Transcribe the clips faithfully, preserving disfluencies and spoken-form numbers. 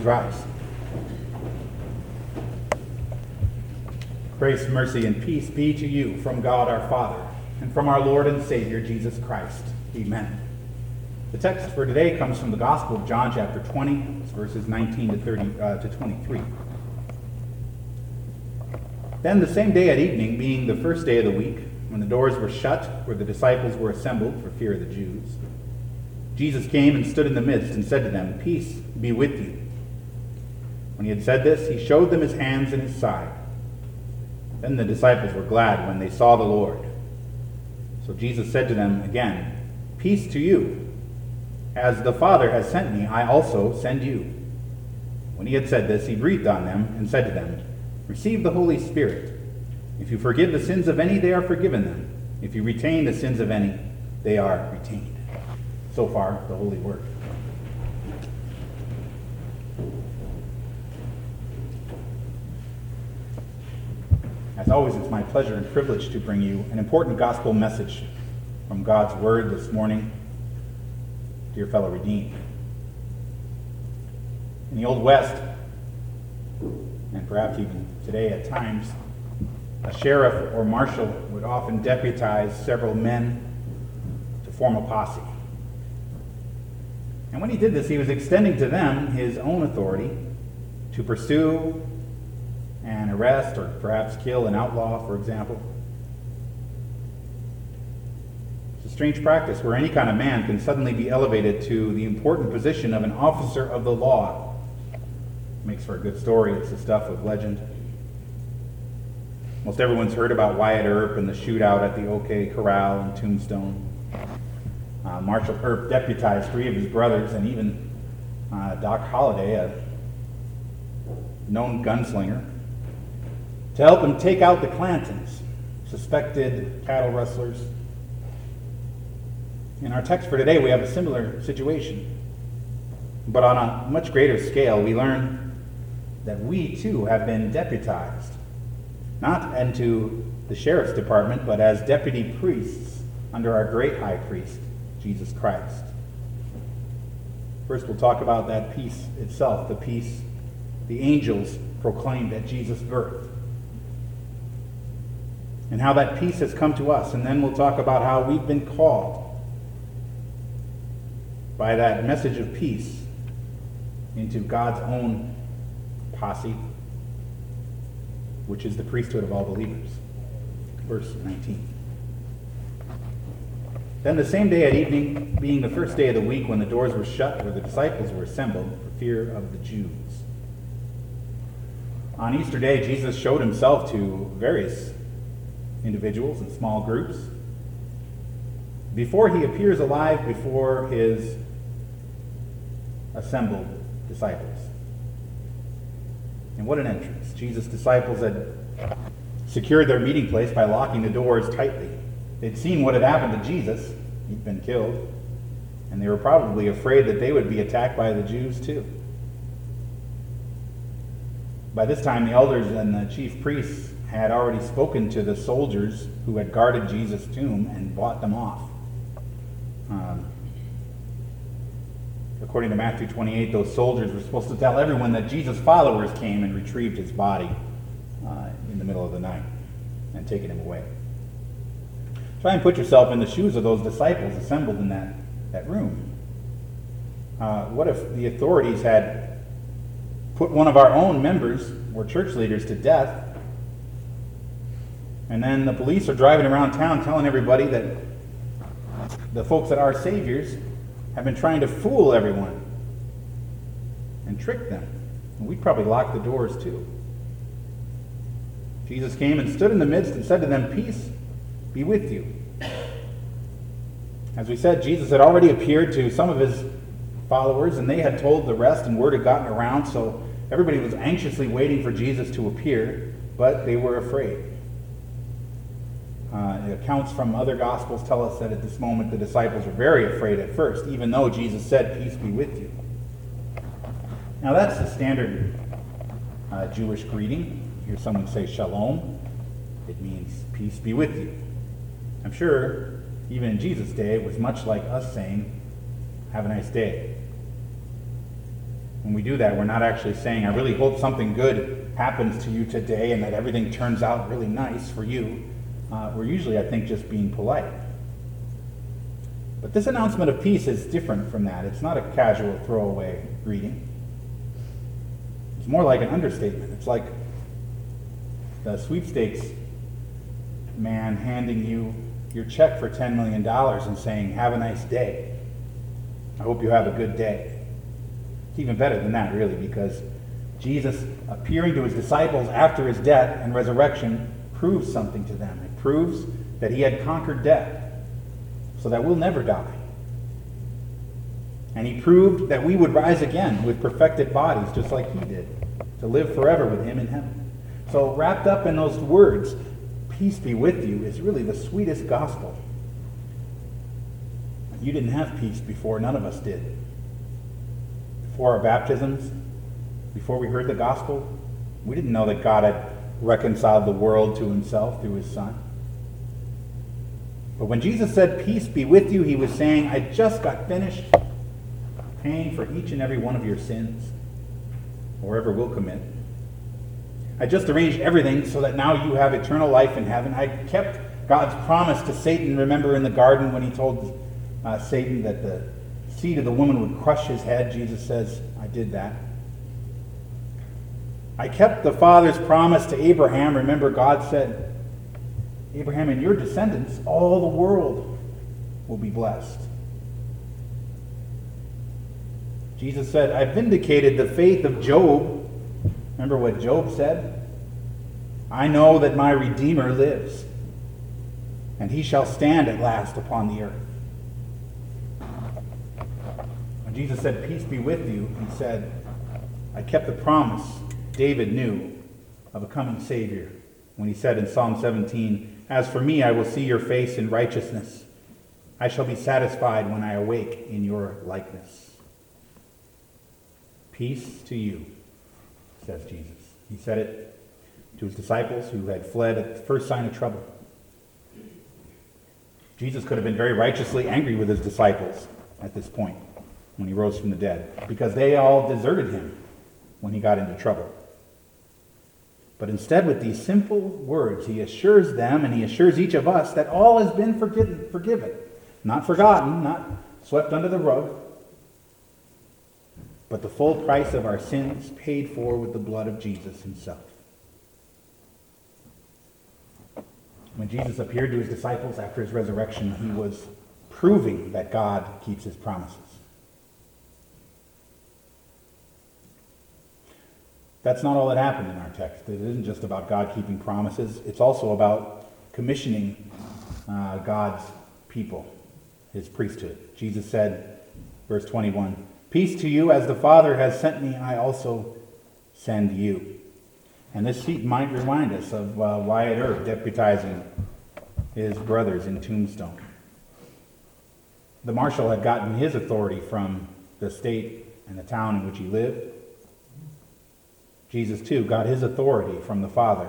Please rise. Grace, mercy, and peace be to you from God our Father and from our Lord and Savior Jesus Christ. Amen. The text for today comes from the Gospel of John, chapter twenty, verses nineteen to thirty uh, to twenty-three. Then the same day at evening, being the first day of the week, when the doors were shut where the disciples were assembled for fear of the Jews, Jesus came and stood in the midst and said to them, "Peace be with you." When he had said this, he showed them his hands and his side. Then the disciples were glad when they saw the Lord. So Jesus said to them again, "Peace to you. As the Father has sent me, I also send you." When he had said this, he breathed on them and said to them, "Receive the Holy Spirit. If you forgive the sins of any, they are forgiven them. If you retain the sins of any, they are retained." So far, the Holy Word. As always, it's my pleasure and privilege to bring you an important gospel message from God's Word this morning, dear fellow redeemed. In the Old West, and perhaps even today at times, a sheriff or marshal would often deputize several men to form a posse. And when he did this, he was extending to them his own authority to pursue and arrest or perhaps kill an outlaw, for example. It's a strange practice where any kind of man can suddenly be elevated to the important position of an officer of the law. Makes for a good story. It's the stuff of legend. Most everyone's heard about Wyatt Earp and the shootout at the OK Corral in Tombstone. Uh, Marshal Earp deputized three of his brothers and even uh, Doc Holliday, a known gunslinger, to help him take out the Clantons, suspected cattle rustlers. In our text for today, we have a similar situation. But on a much greater scale, we learn that we too have been deputized, not into the sheriff's department, but as deputy priests under our great high priest, Jesus Christ. First, we'll talk about that peace itself, the peace the angels proclaimed at Jesus' birth, and how that peace has come to us. And then we'll talk about how we've been called by that message of peace into God's own posse, which is the priesthood of all believers. Verse nineteen. Then the same day at evening, being the first day of the week, when the doors were shut where the disciples were assembled for fear of the Jews. On Easter Day, Jesus showed himself to various individuals and small groups before he appears alive before his assembled disciples. And what an entrance. Jesus' disciples had secured their meeting place by locking the doors tightly. They'd seen what had happened to Jesus. He'd been killed. And they were probably afraid that they would be attacked by the Jews too. By this time, the elders and the chief priests had already spoken to the soldiers who had guarded Jesus' tomb and bought them off. Um, according to Matthew twenty-eight, those soldiers were supposed to tell everyone that Jesus' followers came and retrieved his body uh, in the middle of the night and taken him away. Try and put yourself in the shoes of those disciples assembled in that, that room. Uh, what if the authorities had put one of our own members or church leaders to death, and then the police are driving around town telling everybody that the folks that are saviors have been trying to fool everyone and trick them? And we'd probably lock the doors too. Jesus came and stood in the midst and said to them, "Peace be with you." As we said, Jesus had already appeared to some of his followers, and they had told the rest, and word had gotten around, so everybody was anxiously waiting for Jesus to appear, but they were afraid. Uh, accounts from other Gospels tell us that at this moment the disciples were very afraid at first, even though Jesus said, "Peace be with you." Now that's the standard uh, Jewish greeting. You hear someone say shalom, it means peace be with you. I'm sure even in Jesus' day it was much like us saying, "Have a nice day." When we do that, we're not actually saying, I really hope something good happens to you today and that everything turns out really nice for you. Uh, we're usually, I think, just being polite. But this announcement of peace is different from that. It's not a casual throwaway greeting. It's more like an understatement. It's like the sweepstakes man handing you your check for ten million dollars and saying, have a nice day. I hope you have a good day. It's even better than that, really, because Jesus appearing to his disciples after his death and resurrection proves something to them. It proves that he had conquered death so that we'll never die. And he proved that we would rise again with perfected bodies just like he did, to live forever with him in heaven. So wrapped up in those words, peace be with you, is really the sweetest gospel. You didn't have peace before, none of us did. Before our baptisms, before we heard the gospel, we didn't know that God had reconciled the world to himself through his Son. But when Jesus said, peace be with you, he was saying, I just got finished paying for each and every one of your sins, or ever will commit. I just arranged everything so that now you have eternal life in heaven. I kept God's promise to Satan. Remember in the garden when he told uh, Satan that the seed of the woman would crush his head? Jesus says, I did that. I kept the Father's promise to Abraham. Remember, God said, Abraham, in your descendants, all the world will be blessed. Jesus said, I vindicated the faith of Job. Remember what Job said? I know that my Redeemer lives, and he shall stand at last upon the earth. When Jesus said, peace be with you, he said, I kept the promise David knew of a coming Savior when he said in Psalm seventeen, as for me, I will see your face in righteousness. I shall be satisfied when I awake in your likeness. Peace to you, says Jesus. He said it to his disciples who had fled at the first sign of trouble. Jesus could have been very righteously angry with his disciples at this point when he rose from the dead, because they all deserted him when he got into trouble. But instead, with these simple words, he assures them and he assures each of us that all has been forgiven, forgiven, not forgotten, not swept under the rug, but the full price of our sins paid for with the blood of Jesus himself. When Jesus appeared to his disciples after his resurrection, he was proving that God keeps his promises. That's not all that happened in our text. It isn't just about God keeping promises. It's also about commissioning uh, God's people, his priesthood. Jesus said, verse twenty-one, peace to you, as the Father has sent me, I also send you. And this seat might remind us of uh, Wyatt Earp deputizing his brothers in Tombstone. The marshal had gotten his authority from the state and the town in which he lived. Jesus, too, got his authority from the Father.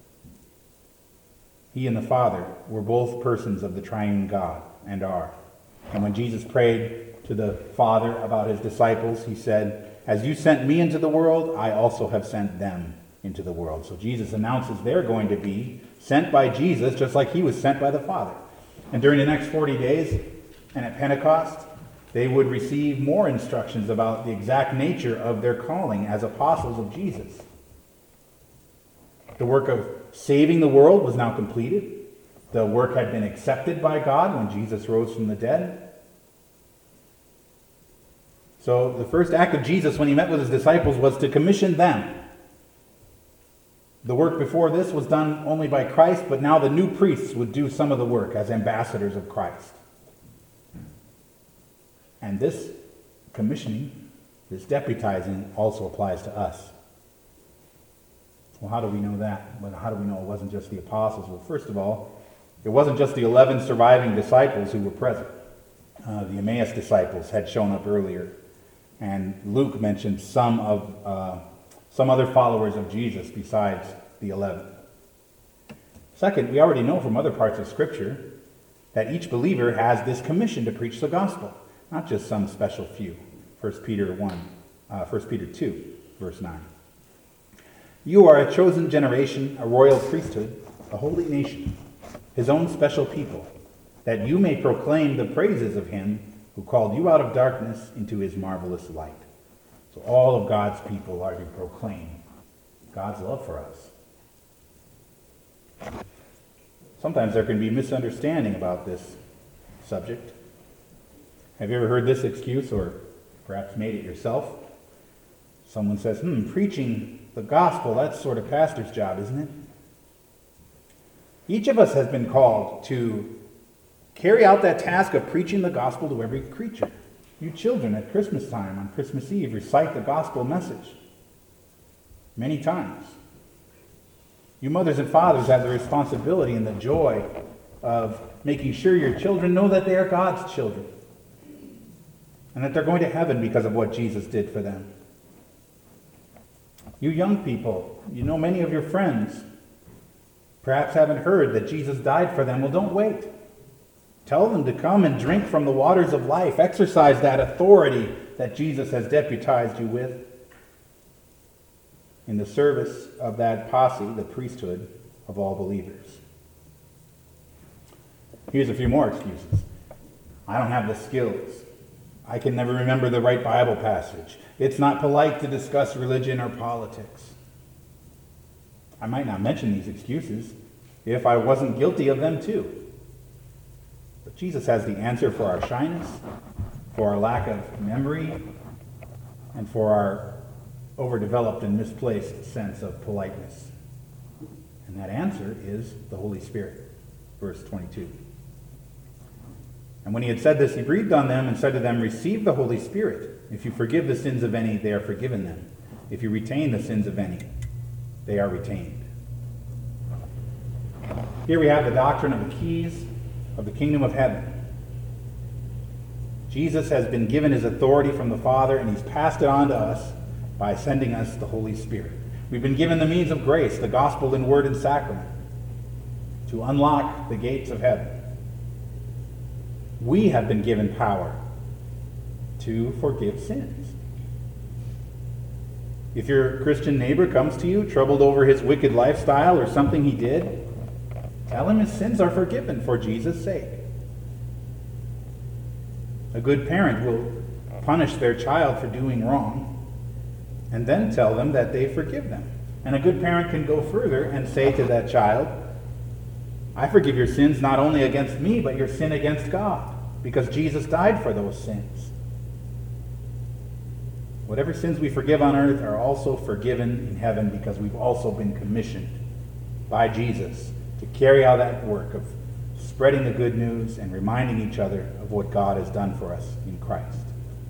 He and the Father were both persons of the triune God, and are. And when Jesus prayed to the Father about his disciples, he said, as you sent me into the world, I also have sent them into the world. So Jesus announces they're going to be sent by Jesus, just like he was sent by the Father. And during the next forty days, and at Pentecost, they would receive more instructions about the exact nature of their calling as apostles of Jesus. The work of saving the world was now completed. The work had been accepted by God when Jesus rose from the dead. So the first act of Jesus when he met with his disciples was to commission them. The work before this was done only by Christ, but now the new priests would do some of the work as ambassadors of Christ. And this commissioning, this deputizing, also applies to us. Well, how do we know that? Well, how do we know it wasn't just the apostles? Well, first of all, it wasn't just the eleven surviving disciples who were present. Uh, the Emmaus disciples had shown up earlier, and Luke mentioned some of uh, some other followers of Jesus besides the eleven. Second, we already know from other parts of Scripture that each believer has this commission to preach the gospel. Not just some special few. First Peter one uh, First Peter two, verse nine. You are a chosen generation, a royal priesthood, a holy nation, his own special people, that you may proclaim the praises of him who called you out of darkness into his marvelous light. So all of God's people are to proclaim God's love for us. Sometimes there can be misunderstanding about this subject. Have you ever heard this excuse, or perhaps made it yourself? Someone says, hmm, preaching the gospel, that's sort of pastor's job, isn't it? Each of us has been called to carry out that task of preaching the gospel to every creature. You children at Christmas time, on Christmas Eve, recite the gospel message many times. You mothers and fathers have the responsibility and the joy of making sure your children know that they are God's children and that they're going to heaven because of what Jesus did for them. You young people, you know many of your friends perhaps haven't heard that Jesus died for them. Well, don't wait. Tell them to come and drink from the waters of life. Exercise that authority that Jesus has deputized you with in the service of that posse, the priesthood of all believers. Here's a few more excuses. I don't have the skills. I can never remember the right Bible passage. It's not polite to discuss religion or politics. I might not mention these excuses if I wasn't guilty of them too. But Jesus has the answer for our shyness, for our lack of memory, and for our overdeveloped and misplaced sense of politeness. And that answer is the Holy Spirit. Verse twenty-two. And when he had said this, he breathed on them and said to them, receive the Holy Spirit. If you forgive the sins of any, they are forgiven them. If you retain the sins of any, they are retained. Here we have the doctrine of the keys of the kingdom of heaven. Jesus has been given his authority from the Father, and he's passed it on to us by sending us the Holy Spirit. We've been given the means of grace, the gospel in word and sacrament, to unlock the gates of heaven. We have been given power to forgive sins. If your Christian neighbor comes to you troubled over his wicked lifestyle or something he did, tell him his sins are forgiven for Jesus' sake. A good parent will punish their child for doing wrong and then tell them that they forgive them. And a good parent can go further and say to that child, I forgive your sins not only against me, but your sin against God, because Jesus died for those sins. Whatever sins we forgive on earth are also forgiven in heaven, because we've also been commissioned by Jesus to carry out that work of spreading the good news and reminding each other of what God has done for us in Christ.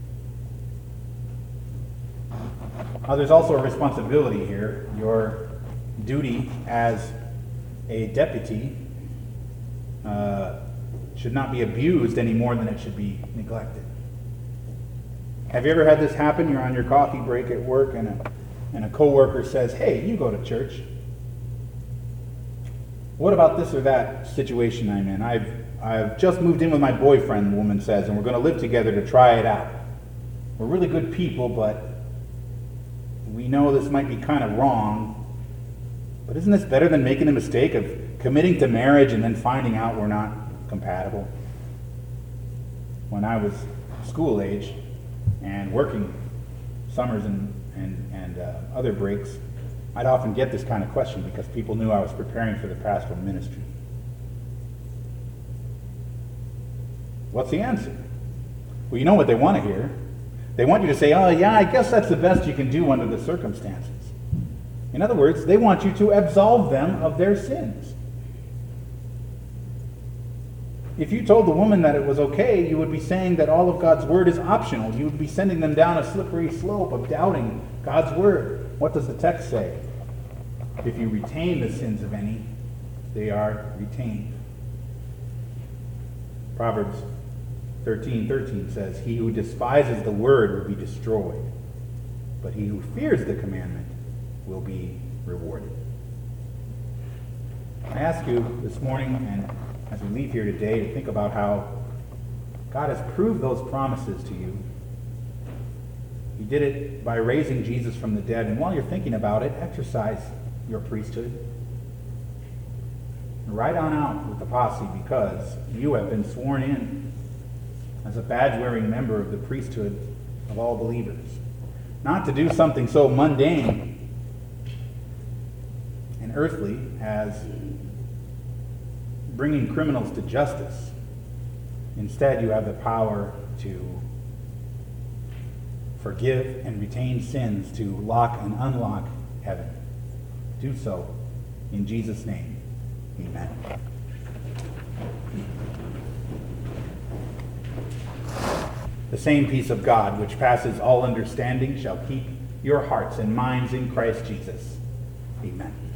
Now, there's also a responsibility here. Your duty as a deputy uh, should not be abused any more than it should be neglected. Have you ever had this happen? You're on your coffee break at work and a, and a coworker says, hey, you go to church. What about this or that situation I'm in? I've, I've just moved in with my boyfriend, the woman says, and we're going to live together to try it out. We're really good people, but we know this might be kind of wrong. But isn't this better than making the mistake of committing to marriage and then finding out we're not compatible? When I was school age and working summers and, and, and uh, other breaks, I'd often get this kind of question because people knew I was preparing for the pastoral ministry. What's the answer? Well, you know what they want to hear. They want you to say, oh yeah, I guess that's the best you can do under the circumstances. In other words, they want you to absolve them of their sins. If you told the woman that it was okay, you would be saying that all of God's word is optional. You would be sending them down a slippery slope of doubting God's word. What does the text say? If you retain the sins of any, they are retained. Proverbs thirteen thirteen says, he who despises the word will be destroyed, but he who fears the commandment will be rewarded. I ask you this morning, and as we leave here today, to think about how God has proved those promises to you He did it by raising Jesus from the dead. And while you're thinking about it, exercise your priesthood. Ride on out with the posse, because you have been sworn in as a badge-wearing member of the priesthood of all believers. Not to do something so mundane and earthly as bringing criminals to justice. Instead, you have the power to forgive and retain sins, to lock and unlock heaven. Do so in Jesus' name. Amen. The same peace of God, which passes all understanding, shall keep your hearts and minds in Christ Jesus. Amen.